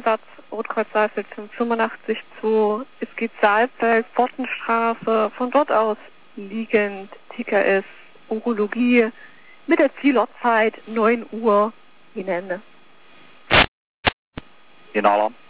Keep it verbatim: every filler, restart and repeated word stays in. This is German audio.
Einsatz Rotkreuz Saalfeld fünfundachtzig zu. Es geht Saalfeld, Pfortenstraße, von dort aus liegend T K S Urologie mit der Zielortzeit neun Uhr in Ende. Inaler.